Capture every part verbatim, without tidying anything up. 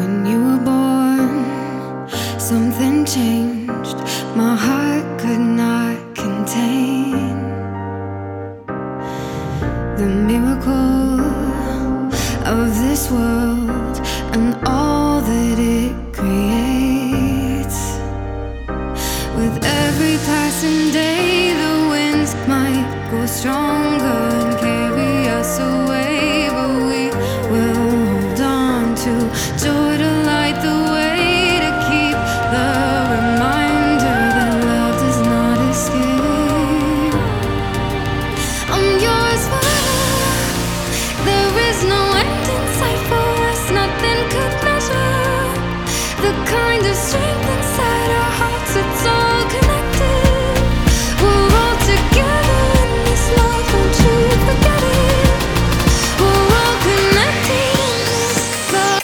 When you were born, something changed. My heart could not contain the miracle of this world and all that it creates. With every passing day, the winds might grow stronger and carry us away, but we will hold on to joy to light the way, to keep the reminder that love does not escape. I'm yours forever. There is no end in sight for us. Nothing could measure the kind of strength inside our hearts. It's all connected. We're all together in this love. Don't you forget it. We're all connected in this love.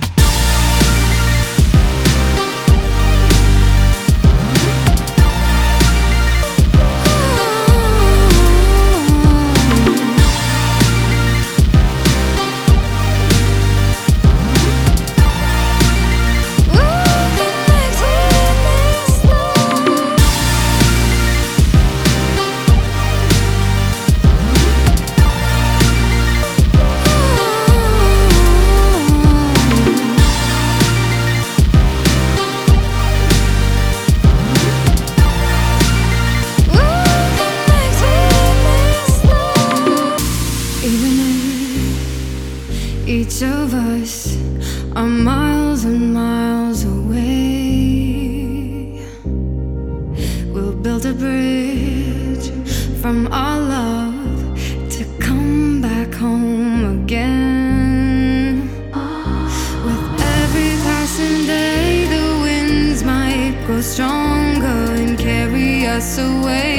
Each of us are miles and miles away. We'll build a bridge from our love to come back home again. With every passing day, the winds might grow stronger and carry us away.